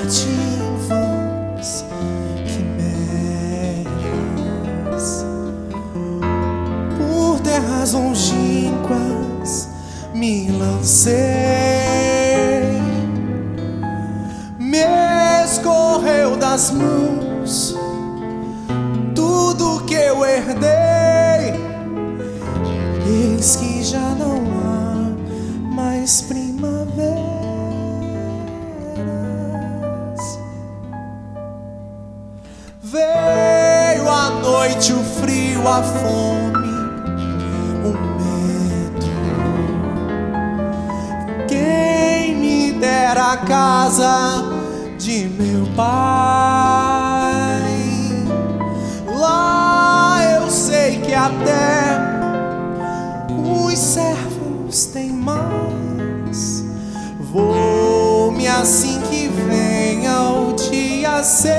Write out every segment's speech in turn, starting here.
ativas, quimeras, por terras longínquas me lancei, me escorreu das mãos tudo que eu herdei. Eis que já não há mais primaveras. Veio a noite, o frio, a fome, o medo. Quem me dera a casa de meu pai. Lá eu sei que até os servos têm mais. Vou-me assim que venha o dia cedo.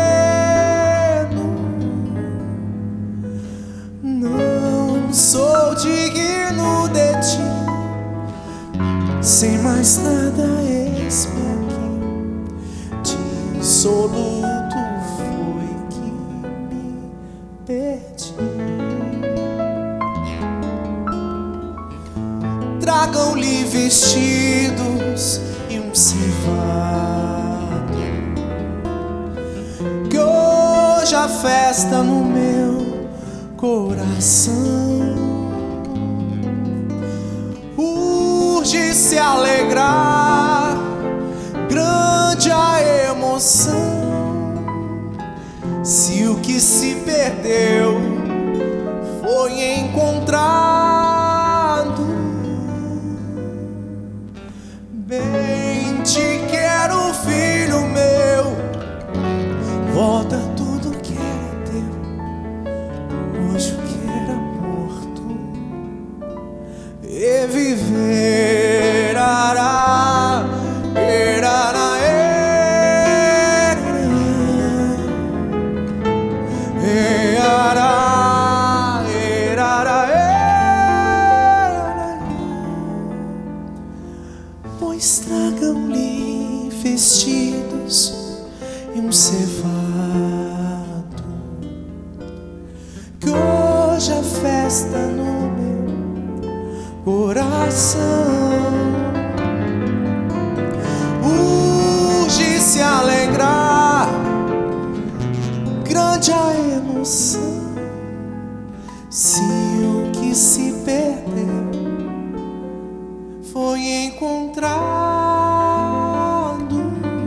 Não sou digno de ti, sem mais nada eis-me aqui. Dissoluto foi que me perdi. Tragam-lhe vestidos e um cevado, que hoje a festa no meu coração. Urge se alegrar, grande a emoção. Se o que se perdeu foi encontrado, bem te quero, filho meu, volta tudo que era teu. Hoje o que era morto reviverá. Pois tragam-lhe vestidos e um cevado, que hoje a festa no meu coração. Urge se alegrar, grande a emoção. Se o que se perdeu foi encontrado,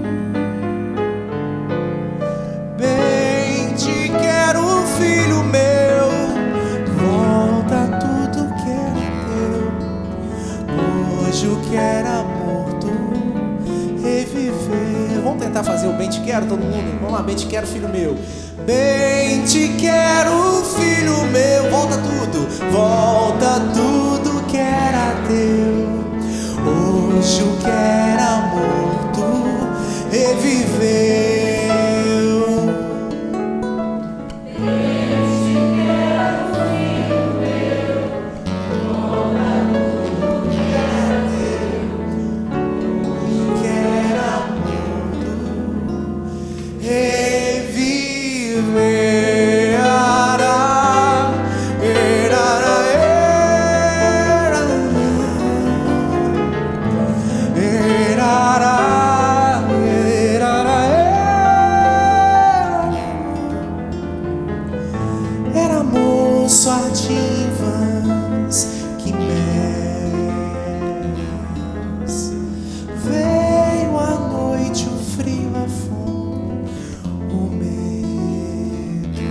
bem te quero, filho meu, volta tudo que era teu. Hoje o que era morto reviver. Vamos tentar fazer o bem te quero, todo mundo? Vamos lá, bem te quero, filho meu. Bem te quero, filho meu, volta tudo que era teu. Hoje o que era morto reviveu. Te quero, filho meu, volta tudo que era teu. Hoje o que era morto reviverá. Era moço, ativas, quimeras. Veio a noite, o frio, a fome, o medo.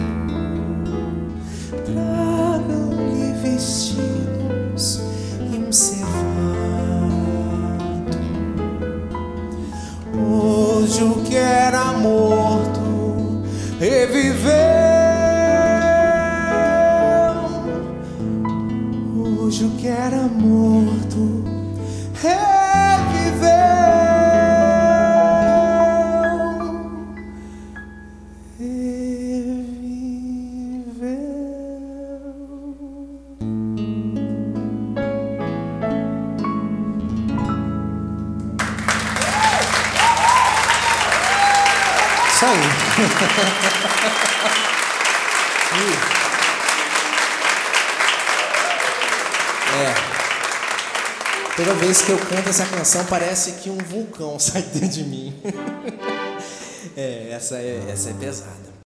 Tragam-lhe vestidos e um cevado. Hoje o que era morto reviveu. Hoje o que era morto reviveu. Isso aí. Toda vez que eu canto essa canção, parece que um vulcão sai dentro de mim. Essa é pesada.